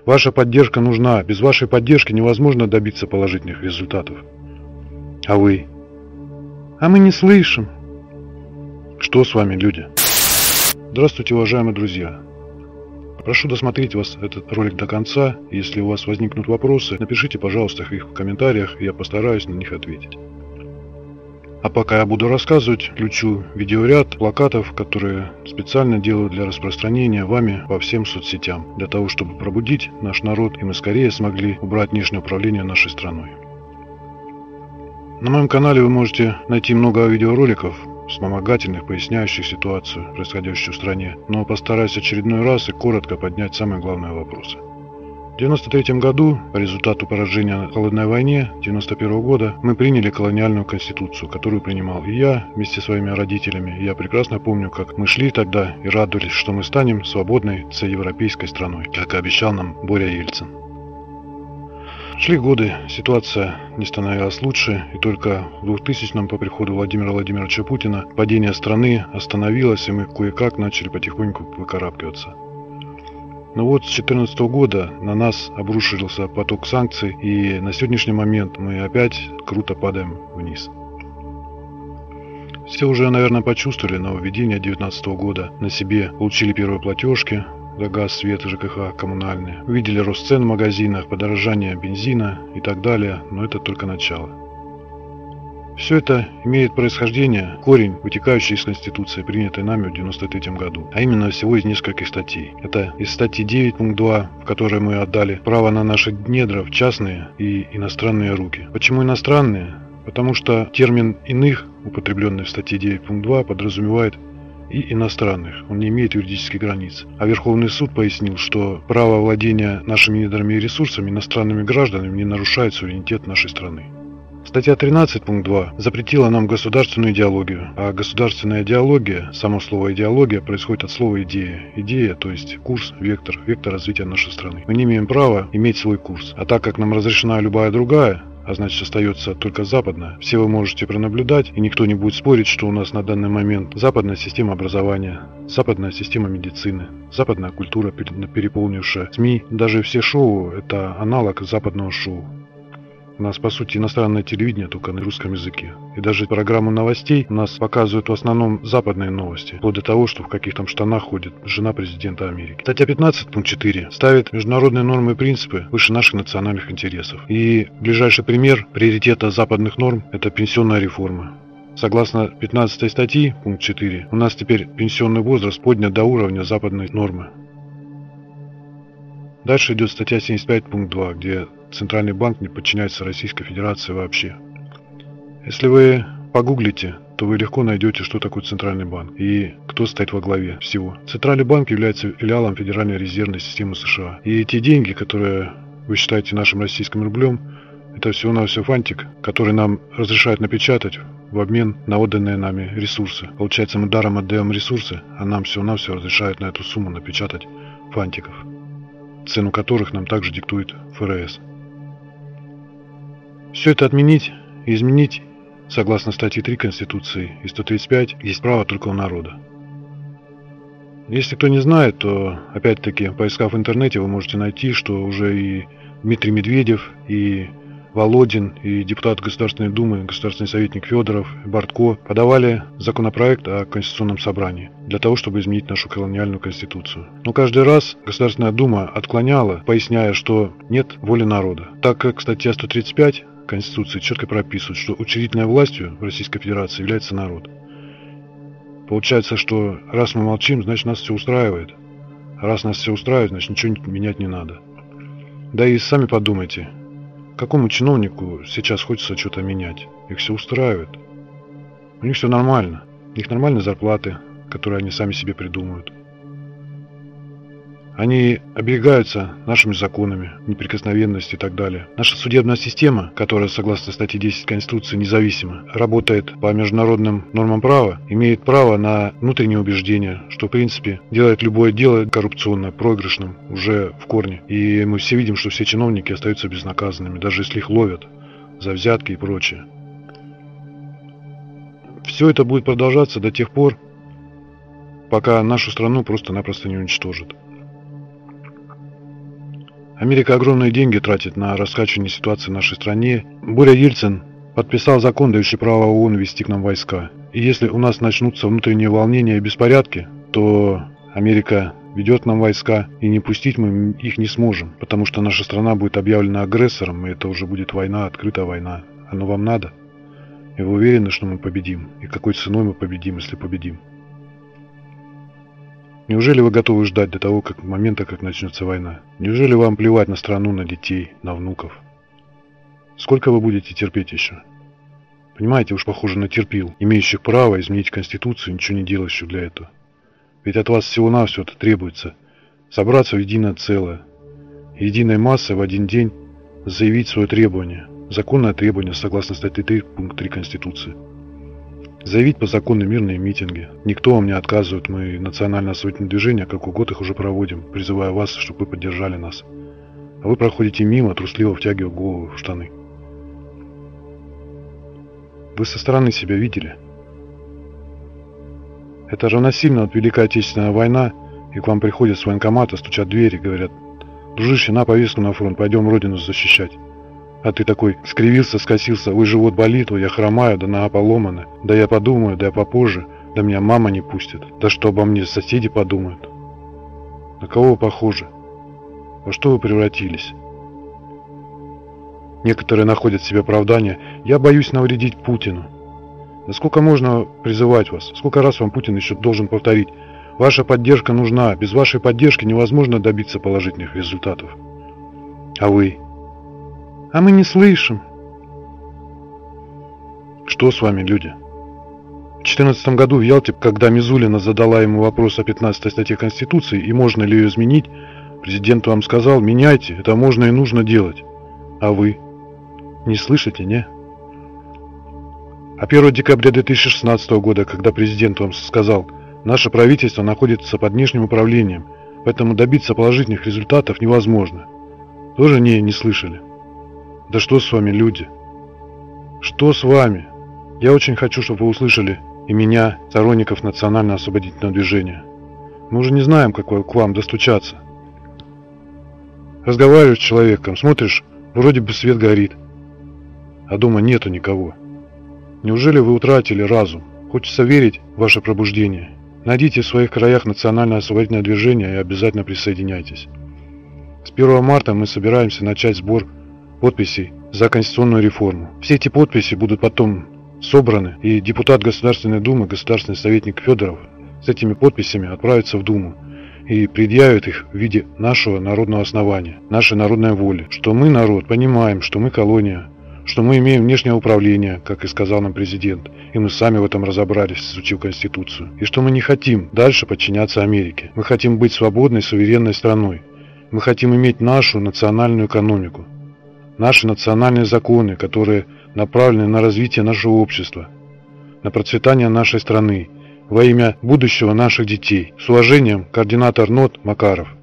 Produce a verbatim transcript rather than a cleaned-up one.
Ваша поддержка нужна. Без вашей поддержки невозможно добиться положительных результатов. А вы? А мы не слышим. Что с вами, люди? Здравствуйте, уважаемые друзья. Прошу досмотреть вас этот ролик до конца. Если у вас возникнут вопросы, напишите, пожалуйста, их в комментариях, и я постараюсь на них ответить. А пока я буду рассказывать, включу видеоряд плакатов, которые специально делаю для распространения вами по всем соцсетям, для того, чтобы пробудить наш народ, и мы скорее смогли убрать внешнее управление нашей страной. На моем канале вы можете найти много видеороликов, вспомогательных, поясняющих ситуацию, происходящую в стране, но постараюсь очередной раз и коротко поднять самые главные вопросы. В девяносто третьем году, по результату поражения в холодной войне девяносто первого года, мы приняли колониальную конституцию, которую принимал и я вместе со своими родителями. И я прекрасно помню, как мы шли тогда и радовались, что мы станем свободной всеевропейской страной, как и обещал нам Боря Ельцин. Шли годы, ситуация не становилась лучше, и только в двухтысячном по приходу Владимира Владимировича Путина падение страны остановилось, и мы кое-как начали потихоньку выкарабкиваться. Но вот с две тысячи четырнадцатого года на нас обрушился поток санкций, и на сегодняшний момент мы опять круто падаем вниз. Все уже, наверное, почувствовали нововведение две тысячи девятнадцатого года, на себе получили первые платежки за газ, свет, ЖКХ, коммунальные. Увидели рост цен в магазинах, подорожание бензина и так далее, но это только начало. Все это имеет происхождение, корень, вытекающий из Конституции, принятой нами в девяносто третьем году, а именно всего из нескольких статей. Это из статьи девять пункт два, в которой мы отдали право на наши недра в частные и иностранные руки. Почему иностранные? Потому что термин «иных», употребленный в статье девять пункт два, подразумевает и иностранных, он не имеет юридических границ. А Верховный суд пояснил, что право владения нашими недрами и ресурсами иностранными гражданами не нарушает суверенитет нашей страны. Статья тринадцать пункт два запретила нам государственную идеологию, а государственная идеология, само слово идеология, происходит от слова идея. Идея, то есть курс, вектор, вектор развития нашей страны. Мы не имеем права иметь свой курс, а так как нам разрешена любая другая, а значит остается только западная, все вы можете пронаблюдать, и никто не будет спорить, что у нас на данный момент западная система образования, западная система медицины, западная культура, переполнившая СМИ, даже все шоу – это аналог западного шоу. У нас, по сути, иностранное телевидение только на русском языке. И даже программу новостей у нас показывают в основном западные новости, вплоть до того, что в каких там штанах ходит жена президента Америки. Статья пятнадцать пункт четыре ставит международные нормы и принципы выше наших национальных интересов. И ближайший пример приоритета западных норм – это пенсионная реформа. Согласно пятнадцатой статьи, пункт четыре, у нас теперь пенсионный возраст поднят до уровня западной нормы. Дальше идет статья семьдесят пять пункт два, где Центральный банк не подчиняется Российской Федерации вообще. Если вы погуглите, то вы легко найдете, что такое Центральный банк и кто стоит во главе всего. Центральный банк является филиалом Федеральной резервной системы США. И эти деньги, которые вы считаете нашим российским рублем, это всего-навсего фантик, который нам разрешают напечатать в обмен на отданные нами ресурсы. Получается, мы даром отдаем ресурсы, а нам всего-навсего разрешают на эту сумму напечатать фантиков, цену которых нам также диктует ФРС. Все это отменить и изменить, согласно статье три Конституции и сто тридцать пять, есть право только у народа. Если кто не знает, то, опять-таки, поискав в интернете, вы можете найти, что уже и Дмитрий Медведев, и Володин, и депутат Государственной Думы, государственный советник Федоров, Бортко подавали законопроект о Конституционном собрании для того, чтобы изменить нашу колониальную конституцию. Но каждый раз Государственная Дума отклоняла, поясняя, что нет воли народа. Так как статья сто тридцать пять Конституции четко прописывает, что учредительной властью в Российской Федерации является народ. Получается, что раз мы молчим, значит нас все устраивает. А раз нас все устраивает, значит ничего менять не надо. Да и сами подумайте, какому чиновнику сейчас хочется что-то менять? Их все устраивает. У них все нормально. У них нормальные зарплаты, которые они сами себе придумывают. Они оберегаются нашими законами, неприкосновенность и так далее. Наша судебная система, которая, согласно статье десять Конституции, независима, работает по международным нормам права, имеет право на внутреннее убеждение, что, в принципе, делает любое дело коррупционное, проигрышным уже в корне. И мы все видим, что все чиновники остаются безнаказанными, даже если их ловят за взятки и прочее. Все это будет продолжаться до тех пор, пока нашу страну просто-напросто не уничтожат. Америка огромные деньги тратит на раскачивание ситуации в нашей стране. Боря Ельцин подписал закон, дающий право ООН ввести к нам войска. И если у нас начнутся внутренние волнения и беспорядки, то Америка ведет к нам войска, и не пустить мы их не сможем, потому что наша страна будет объявлена агрессором, и это уже будет война, открытая война. Оно вам надо? И вы уверены, что мы победим? И какой ценой мы победим, если победим? Неужели вы готовы ждать до того как, момента, как начнется война? Неужели вам плевать на страну, на детей, на внуков? Сколько вы будете терпеть еще? Понимаете, уж похоже на терпил, имеющих право изменить Конституцию, ничего не делающих для этого. Ведь от вас всего-навсего это требуется собраться в единое целое, единой массой в один день заявить свое требование, законное требование согласно статье три, пункт три Конституции. Заявить по закону мирные митинги. Никто вам не отказывает, мы национальное освободительное движение, как год их уже проводим, призывая вас, чтобы вы поддержали нас. А вы проходите мимо, трусливо втягивая голову в штаны. Вы со стороны себя видели? Это равносильно от Великой Отечественной войны, и к вам приходят с военкомата, стучат в двери, говорят: дружище, на повестку на фронт, пойдем родину защищать. А ты такой скривился, скосился: ой, живот болит, ой, я хромаю, да нога поломана, да я подумаю, да я попозже, да меня мама не пустит, да что обо мне соседи подумают. На кого вы похожи? Во что вы превратились? Некоторые находят в себе оправдание: я боюсь навредить Путину. Да сколько можно призывать вас? Сколько раз вам Путин еще должен повторить: ваша поддержка нужна, без вашей поддержки невозможно добиться положительных результатов. А вы? А мы не слышим. Что с вами, люди? В две тысячи четырнадцатом году в Ялте, когда Мизулина задала ему вопрос о пятнадцатой статье Конституции и можно ли ее изменить, президент вам сказал: меняйте, это можно и нужно делать. А вы? Не слышите, не? А первого декабря две тысячи шестнадцатого года, когда президент вам сказал: наше правительство находится под внешним управлением, поэтому добиться положительных результатов невозможно, тоже не, не слышали? Да что с вами, люди? Что с вами? Я очень хочу, чтобы вы услышали и меня, сторонников национально-освободительного движения. Мы уже не знаем, как к вам достучаться. Разговариваешь с человеком, смотришь, вроде бы свет горит, а дома нету никого. Неужели вы утратили разум? Хочется верить в ваше пробуждение. Найдите в своих краях национально-освободительное движение и обязательно присоединяйтесь. С первого марта мы собираемся начать сбор подписей за конституционную реформу. Все эти подписи будут потом собраны, и депутат Государственной Думы, государственный советник Федоров с этими подписями отправится в Думу и предъявит их в виде нашего народного основания, нашей народной воли, что мы, народ, понимаем, что мы колония, что мы имеем внешнее управление, как и сказал нам президент, и мы сами в этом разобрались, изучив Конституцию, и что мы не хотим дальше подчиняться Америке. Мы хотим быть свободной, суверенной страной. Мы хотим иметь нашу национальную экономику, наши национальные законы, которые направлены на развитие нашего общества, на процветание нашей страны, во имя будущего наших детей. С уважением, координатор НОТ Макаров.